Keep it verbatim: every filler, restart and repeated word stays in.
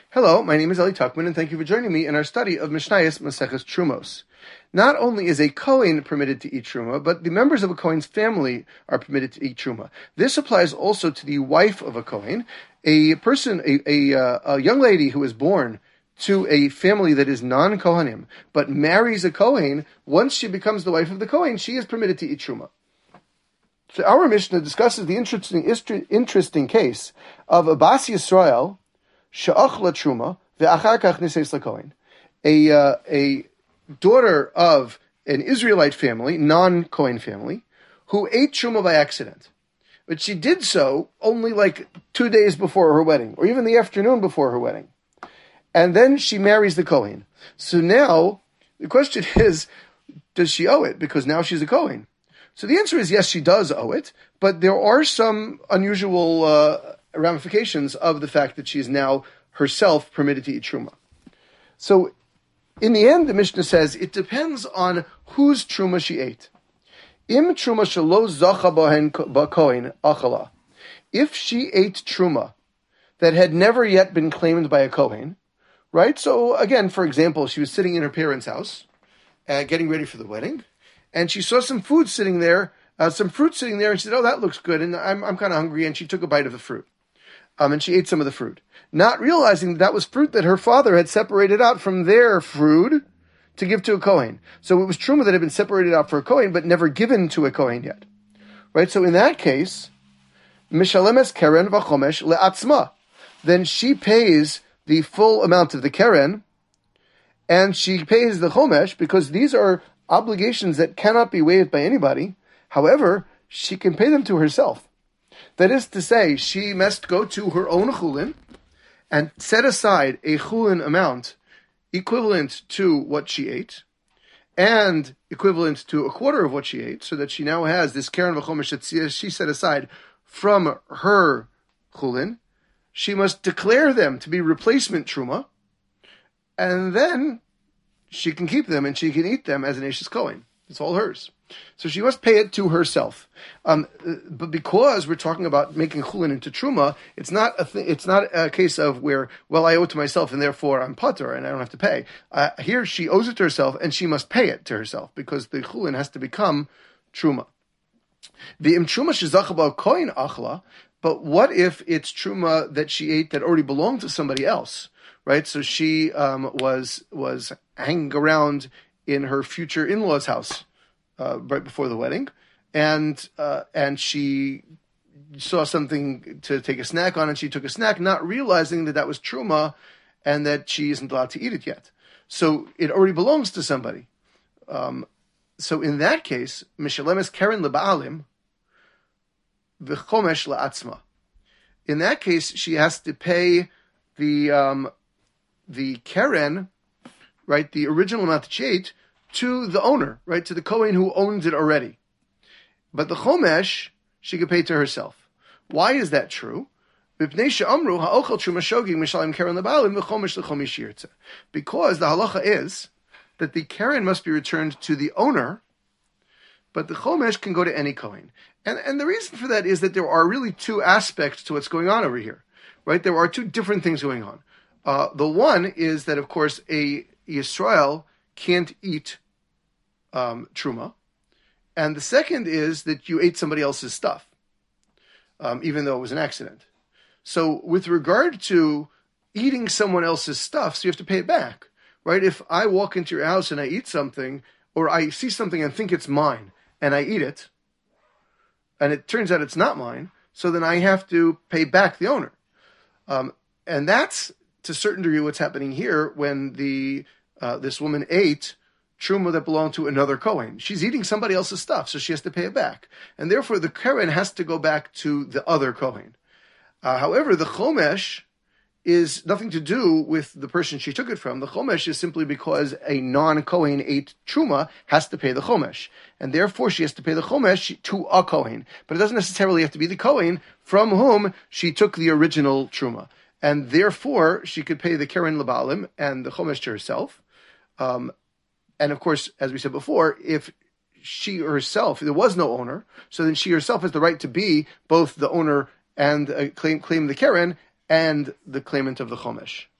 Hello, my name is Eli Tuckman, and thank you for joining me in our study of Mishnayos Maseches Trumos. Not only is a Kohen permitted to eat Truma, but the members of a Kohen's family are permitted to eat Truma. This applies also to the wife of a Kohen. A person, a, a, uh, a young lady who is born to a family that is non-Kohanim, but marries a Kohen, once she becomes the wife of the Kohen, she is permitted to eat Truma. So our Mishnah discusses the interesting, interesting case of Abbas Yisrael, She'achla Truma, ve'achar kach niseis lakohen. A uh, a daughter of an Israelite family, non-Kohen family, who ate Truma by accident. But she did so only like two days before her wedding, or even the afternoon before her wedding. And then she marries the Kohen. So now, the question is, does she owe it? Because now she's a Kohen. So the answer is yes, she does owe it, but there are some unusual uh, ramifications of the fact that she is now herself permitted to eat Truma. So in the end, the Mishnah says, it depends on whose Truma she ate. Im Truma shelo zacha bohen ba'kohen achala. If she ate Truma that had never yet been claimed by a Kohen, right? So again, for example, she was sitting in her parents' house, uh, getting ready for the wedding, and she saw some food sitting there, uh, some fruit sitting there, and she said, oh, that looks good, and I'm I'm kind of hungry, and she took a bite of the fruit. Um, and she ate some of the fruit, not realizing that that was fruit that her father had separated out from their fruit to give to a Kohen. So it was Truma that had been separated out for a Kohen, but never given to a Kohen yet. Right? So in that case, Mishalemes Keren v'chomesh le'atzma. Then she pays the full amount of the Keren, and she pays the Chomesh, because these are obligations that cannot be waived by anybody. However, she can pay them to herself. That is to say, she must go to her own chulin and set aside a chulin amount equivalent to what she ate and equivalent to a quarter of what she ate, so that she now has this keren v'chomesh that she set aside from her chulin. She must declare them to be replacement truma, and then she can keep them and she can eat them as an Eishes Kohen. It's all hers. So she must pay it to herself. Um, but because we're talking about making chulin into truma, it's not a th- it's not a case of where, well, I owe it to myself and therefore I'm patur and I don't have to pay. Uh, here she owes it to herself and she must pay it to herself because the chulin has to become truma. The im truma shezachaba kohen achla. But what if it's truma that she ate that already belonged to somebody else, right? So she um, was was hanging around in her future in-laws' house uh, right before the wedding, and uh, and she saw something to take a snack on, and she took a snack, not realizing that that was truma, and that she isn't allowed to eat it yet. So it already belongs to somebody. Um, so in that case, Mishalemes Keren leba'alim v'chomesh la'atzma. In that case, she has to pay the um, the Keren, right, the original amount that she ate, to the owner, right, to the Kohen who owns it already. But the Chomesh, she could pay to herself. Why is that true? Because the halacha is that the Keren must be returned to the owner, but the Chomesh can go to any Kohen. And, and the reason for that is that there are really two aspects to what's going on over here, right? There are two different things going on. Uh, the one is that, of course, a Yisrael can't eat um, truma, and the second is that you ate somebody else's stuff, um, even though it was an accident. So, with regard to eating someone else's stuff, so you have to pay it back, right? If I walk into your house and I eat something, or I see something and think it's mine, and I eat it, and it turns out it's not mine, so then I have to pay back the owner, um, and that's to a certain degree what's happening here when the Uh, this woman ate truma that belonged to another Kohen. She's eating somebody else's stuff, so she has to pay it back. And therefore, the Keren has to go back to the other Kohen. Uh, however, the Chomesh is nothing to do with the person she took it from. The Chomesh is simply because a non-Kohen ate truma has to pay the Chomesh. And therefore, she has to pay the Chomesh to a Kohen. But it doesn't necessarily have to be the Kohen from whom she took the original truma. And therefore, she could pay the Keren Lebalim and the Chomesh to herself. Um, and of course, as we said before, if she herself, there was no owner, so then she herself has the right to be both the owner and uh, claim, claim the Keren and the claimant of the Chomesh.